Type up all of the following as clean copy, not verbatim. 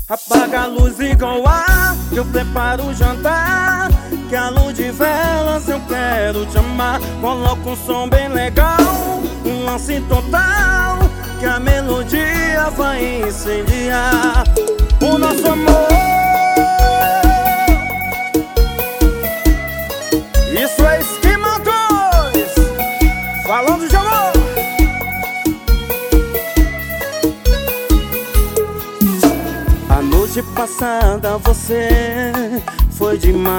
Apaga a luz, liga o ar, que eu preparo o jantar. Que a luz de velas eu quero te amar. Coloca um som bem legal, um lance total, que a melodia vai incendiar o nosso amor. Isso é Esquema 2, falando de amor. A noite passada você foi demais,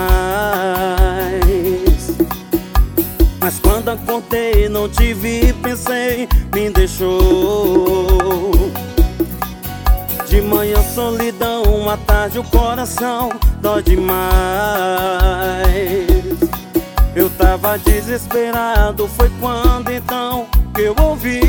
mas quando acordei não te vi, pensei, me deixou. De manhã solidão, à tarde o coração dói demais. Eu tava desesperado, foi quando então que eu ouvi.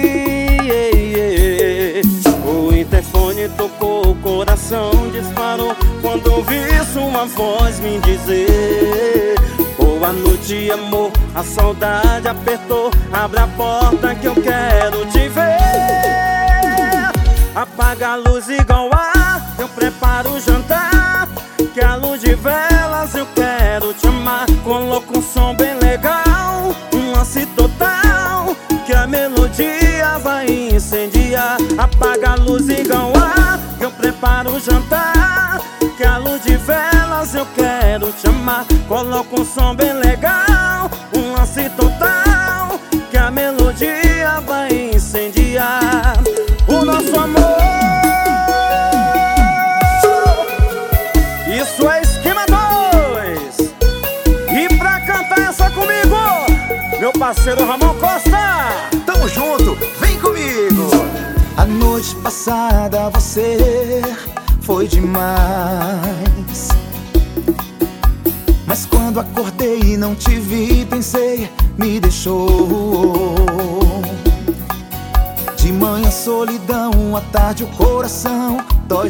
O interfone tocou, o coração disparou, quando ouvi sua voz me dizer: boa noite, amor, a saudade apertou, abre a porta que eu quero te ver. Apaga a luz, liga o ar, eu preparo o jantar. Que a luz de velas eu quero te amar. Coloca um som bem legal, um lance total, que a melodia vai incendiar. Apaga a luz, liga o ar, que eu preparo o jantar. Que a luz de velas eu quero te amar. Coloca um som bem legal, um lance total, que a melodia vai incendiar o nosso amor. Isso é Esquema 2. E pra cantar essa comigo, meu parceiro Ramon Costa. Tamo junto, vem comigo. A noite passada você foi demais, mas quando acordei e não te vi, pensei, me deixou. De manhã solidão, à tarde o coração dói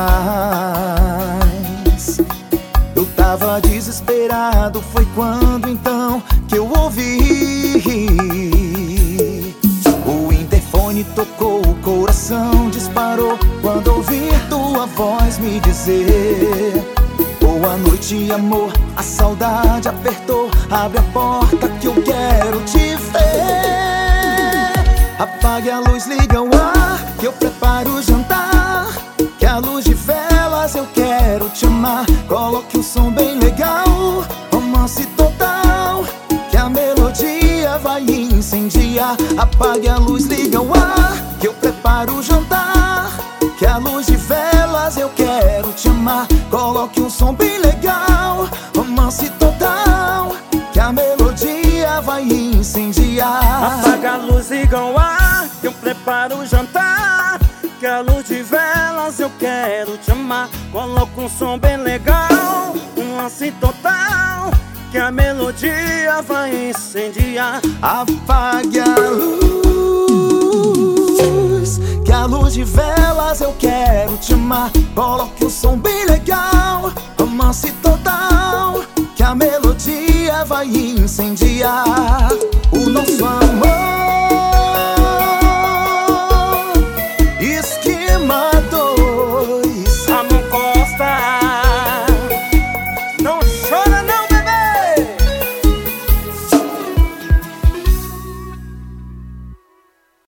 demais. Eu tava desesperado, foi quando então que eu ouvi. O interfone tocou, o coração disparou, quando ouvi tua voz me dizer: boa noite, amor, a saudade apertou, abre a porta que eu quero te ver. Apague a luz, liga o ar, que eu preparo o jantar. Que a luz de velas eu quero te amar. Coloque um som bem legal, romance total, que a melodia vai incendiar. Apague a luz, liga o ar, que eu preparo o jantar. Que a luz de velas eu quero te amar. Coloque um som bem legal, romance total, que a melodia vai incendiar. Apaga a luz, liga o ar, que eu preparo o jantar. Que a luz de velas eu quero te amar. Coloca um som bem legal, um lance total, que a melodia vai incendiar. Apague a luz, que a luz de velas eu quero te amar. Coloque um som bem legal, romance total, que a melodia vai incendiar.